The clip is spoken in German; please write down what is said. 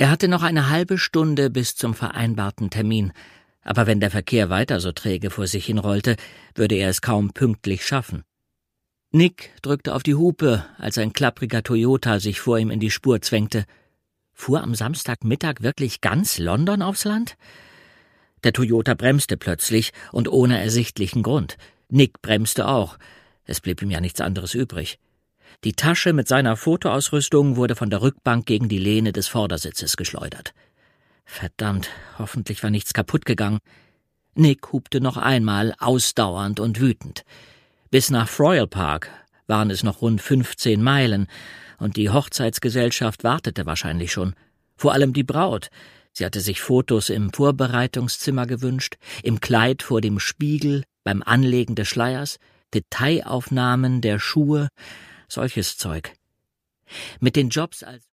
Er hatte noch eine halbe Stunde bis zum vereinbarten Termin, aber wenn der Verkehr weiter so träge vor sich hinrollte, würde er es kaum pünktlich schaffen. Nick drückte auf die Hupe, als ein klappriger Toyota sich vor ihm in die Spur zwängte. Fuhr am Samstagmittag wirklich ganz London aufs Land? Der Toyota bremste plötzlich und ohne ersichtlichen Grund. Nick bremste auch. Es blieb ihm ja nichts anderes übrig. Die Tasche mit seiner Fotoausrüstung wurde von der Rückbank gegen die Lehne des Vordersitzes geschleudert. Verdammt, hoffentlich war nichts kaputt gegangen. Nick hupte noch einmal, ausdauernd und wütend. Bis nach Froyle Park waren es noch rund 15 Meilen, und die Hochzeitsgesellschaft wartete wahrscheinlich schon. Vor allem die Braut. Sie hatte sich Fotos im Vorbereitungszimmer gewünscht, im Kleid vor dem Spiegel, beim Anlegen des Schleiers, Detailaufnahmen der Schuhe, solches Zeug. Mit den Jobs als